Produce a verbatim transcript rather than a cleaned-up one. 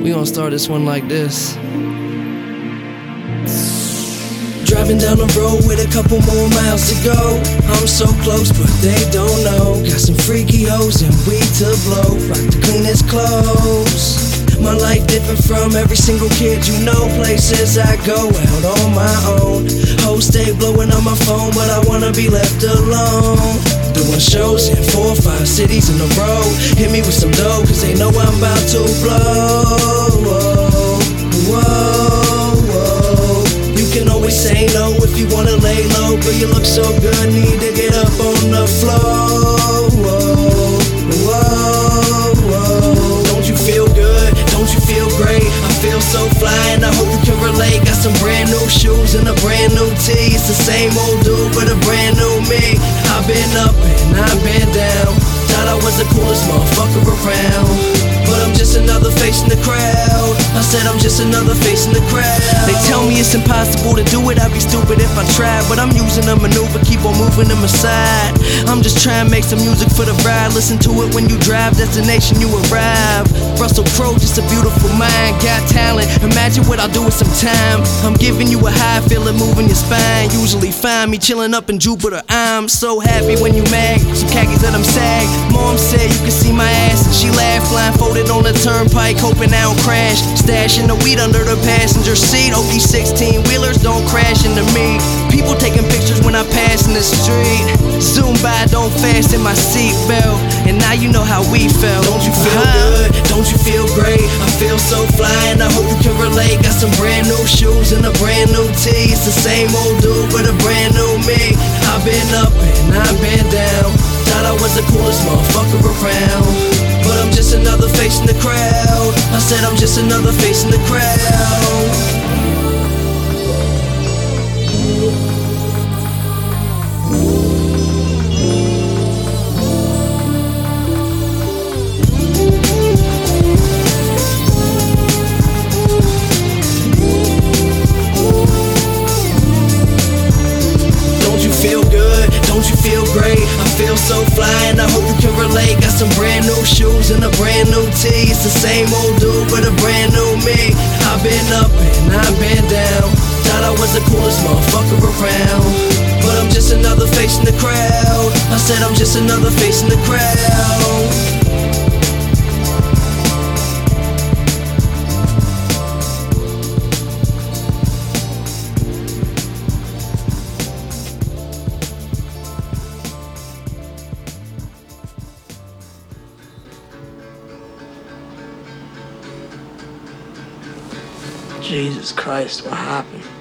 We gon' start this one like this. Driving down the road with a couple more miles to go. I'm so close, but they don't know. Got some freaky hoes and weed to blow. Rock the cleanest clothes. My life different from every single kid you know. Places I go out on my own. Hoes stay blowing on my phone, but I wanna be left alone. Doing shows in four or five cities in a row. Hit me with some dough, cause they know I'm about to blow. Whoa, whoa, whoa. You can always say no if you wanna lay low. Girl, you look so good, need to get up on the floor. Whoa, whoa, whoa. Don't you feel good? Don't you feel great? I feel so fly and I hope you can relate. Got some brand new shoes and a brand new tee. It's the same old dude but a brand new me. I've been up and I've been down. Thought I was the coolest motherfucker around, but I'm just another face in the crowd. I said I'm just another face in the crowd. They tell me it's impossible to do it, I'd be stupid if I tried. But I'm using a maneuver, keep on moving them aside. I'm just trying to make some music for the ride. Listen to it when you drive, destination you arrive. Russell Crowe, just a beautiful mind. Got talent, imagine what I'll do with some time. I'm giving you a high, feel it moving your spine. Usually find me chilling up in Jupiter. I'm so happy when you mag, some khakis that I'm sag. Mom said you can see my ass and she laughed. Blindfolded on the turnpike, hoping I don't crash. Stashing the weed under the passenger seat. Hope these sixteen wheelers don't crash into me. People taking pictures when I pass in the street. Zoom by, don't fasten my seatbelt. And now you know how we felt. Don't you feel good? Don't you feel great? I feel so fly and I hope you can relate. Got some brand new shoes and a brand new tee. It's the same old dude but a brand new me. I've been up and I've been down. Thought I was the coolest motherfucker around, but I'm just another face in the crowd. I said I'm just another face in the crowd. Don't you feel great? I feel so fly and I hope you can relate. Got some brand new shoes and a brand new tee. It's the same old dude but a brand new me. I've been up and I've been down. Thought I was the coolest motherfucker around, but I'm just another face in the crowd. I said I'm just another face in the crowd. Jesus Christ, what happened?